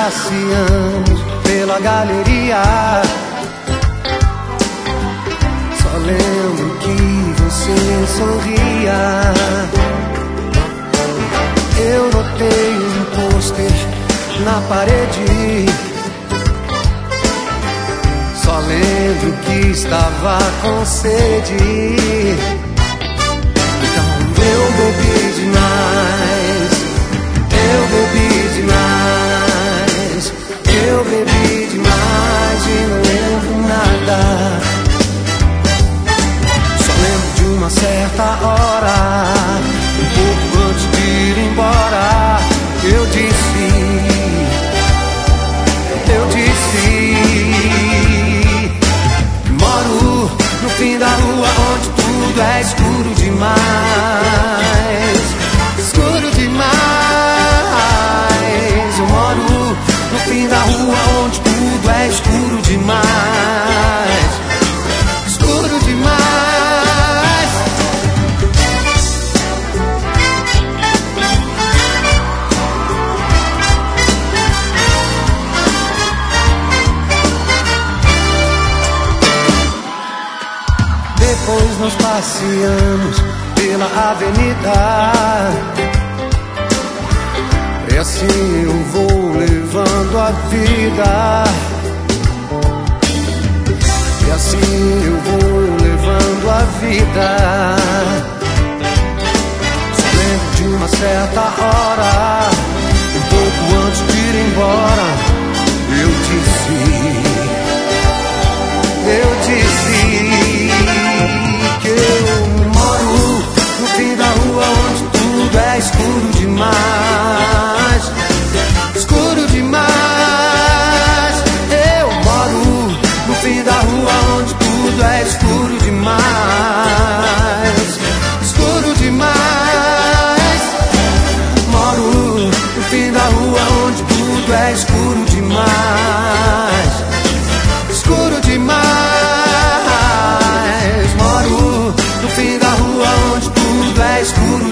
passeamos pela galeria. Só lembro que você sorria. Eu notei um pôster na parede. Só lembro que estava com sede. Então eu bebi demais. Eu bebi demais. Eu bebi demais e não lembro nada. Só lembro de uma certa hora, um pouco antes de ir embora, eu disse, moro no fim da rua onde tudo é escuro demais. Escuro demais. Eu moro no fim da rua onde tudo é escuro demais. Escuro demais. Depois nós passeamos pela avenida. E assim eu vou levando a vida. E assim eu vou levando a vida. Só lembro de uma certa hora, um pouco antes de ir embora, eu disse que eu moro no fim da rua onde tudo é escuro demais. Escuro demais. Eu moro no fim da rua onde tudo é escuro demais. Escuro demais. Moro no fim da rua onde tudo é escuro demais. Escuro demais. No fim da rua onde tudo é escuro